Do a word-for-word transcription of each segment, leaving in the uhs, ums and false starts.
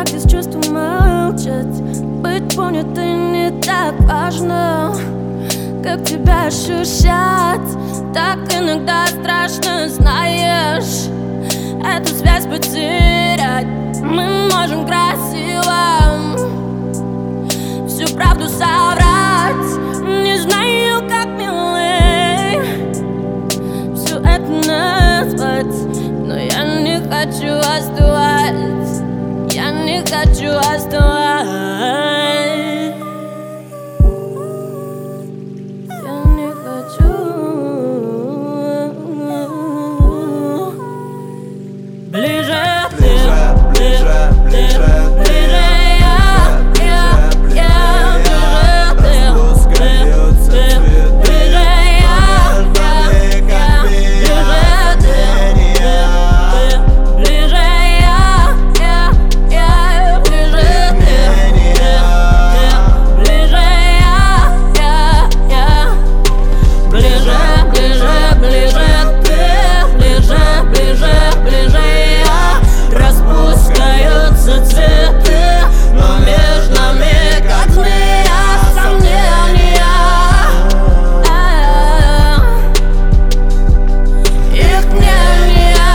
без чувств молчать. Быть понятым не так важно, как тебя ощущать. Так иногда страшно, знаешь, эту связь потерять. Мы можем красиво всю правду соврать. Не знаю, как милей все это назвать, но я не хочу остывать. Я не хочу остывать. Ближе, ближе, ближе, ближе, ближе, я, я, я, ближе, распускаются цветы, ближе, я, я, я, ближе, я, я, я, ближе, ближе, я, я, ближе, ближе, ближе, ближе, ближе, ближе. Распускаются цветы, но между нами, как змея, сомнения. Их мнения.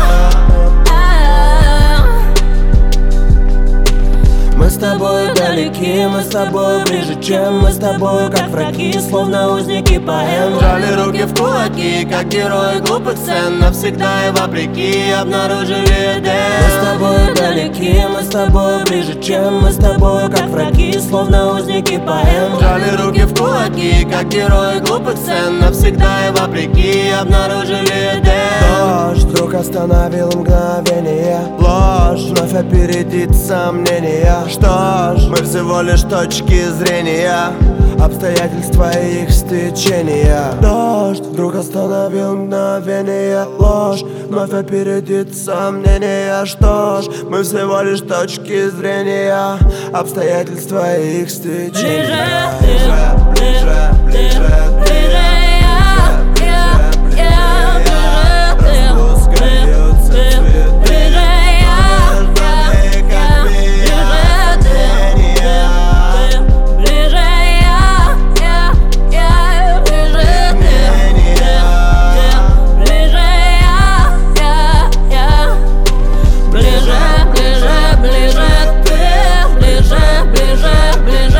Мы с тобой далеки, мы с тобой ближе, чем мы с тобой, как враги, словно узники поэм. Жали руки в кулаки, как герои глупых сцен, навсегда и вопреки обнаружили Эдем. Мы с тобой далеки, мы с тобой ближе, чем мы с тобой, как враги, словно узники поэм. Жали руки в кулаки, как герои глупых сцен, навсегда и вопреки обнаружили Эдем. Дождь вдруг остановил мгновение, ложь вновь опередит сомнения. Что ж, мы всего лишь точки зрения, обстоятельства и их стечения. Дождь вдруг остановил мгновение, ложь вновь опередит сомнения. Что ж, мы всего лишь точки зрения, обстоятельства и их стечения. Ближе, ближе, ближе, ближе, я, я, я, ближе, распускаются цветы, ближе, я, я, я, ближе, ближе, ближе, ближе, ближе, ближе, ближе.